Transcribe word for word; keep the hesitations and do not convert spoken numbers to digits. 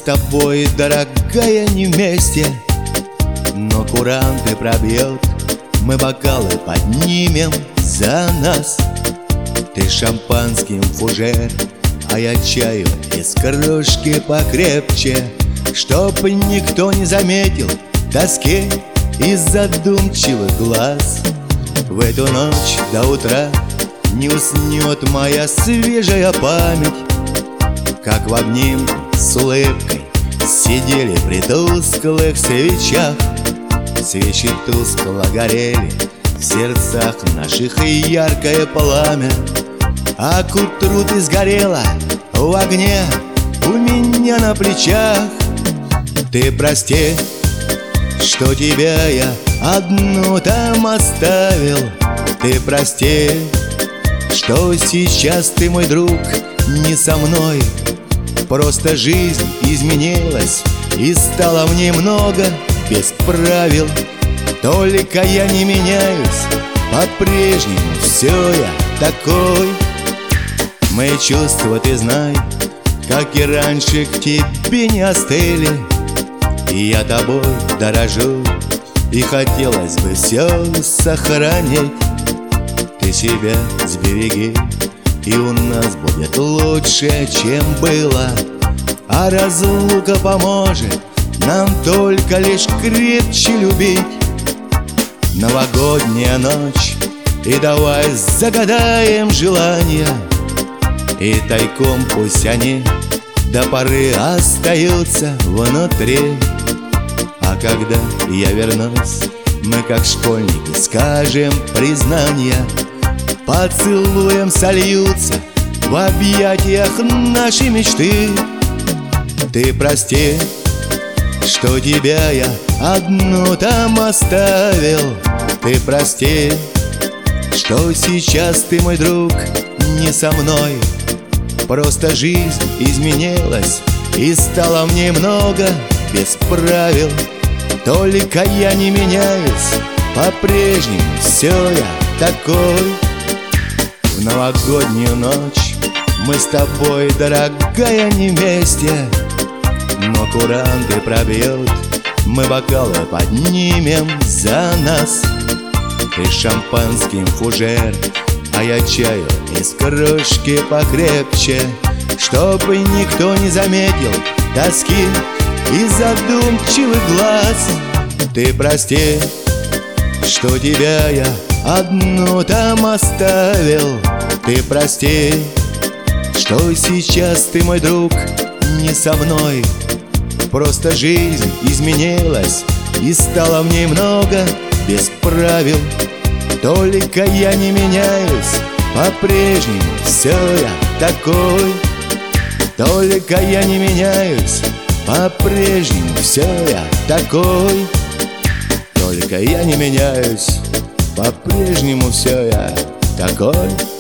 тобой, дорогая, не вместе, но куранты пробьет, мы бокалы поднимем за нас. Ты шампанским фужер, а я чаю из кружки покрепче, чтоб никто не заметил тоски из задумчивых глаз. В эту ночь до утра не уснет моя свежая память, как в обнимку с улыбкой сидели при тусклых свечах. Свечи тускло горели в сердцах наших и яркое пламя, а к утру ты сгорела в огне у меня на плечах. Ты прости, что тебя я одну там оставил. Ты прости, что сейчас ты, мой друг, не со мной. Просто жизнь изменилась и стало в ней много без правил. Только я не меняюсь, по-прежнему все я такой. Мои чувства, ты знай, как и раньше, к тебе не остыли. И я тобой дорожу, и хотелось бы все сохранить. Ты себя сбереги, и у нас будет лучше, чем было. А разлука поможет нам только лишь крепче любить. Новогодняя ночь, и давай загадаем желания, и тайком пусть они до поры остаются внутри. А когда я вернусь, мы как школьники скажем признания. Поцелуем сольются в объятиях наши мечты. Ты прости, что тебя я одну там оставил. Ты прости, что сейчас ты, мой друг, не со мной. Просто жизнь изменилась и стало в ней много без правил. Только я не меняюсь, по-прежнему все я такой. В новогоднюю ночь мы с тобой, дорогая, не вместе, но куранты пробьют, мы бокалы поднимем за нас. Ты шампанским фужер, а я чаю из кружки покрепче, чтобы никто не заметил тоски из задумчивых глаз. Ты прости, что тебя я одну там оставил. Ты прости, что сейчас ты, мой друг, не со мной. Просто жизнь изменилась и стало в ней много без правил. Только я не меняюсь, по-прежнему все я такой. Только я не меняюсь, по-прежнему все я такой. Только я не меняюсь, по-прежнему все я такой.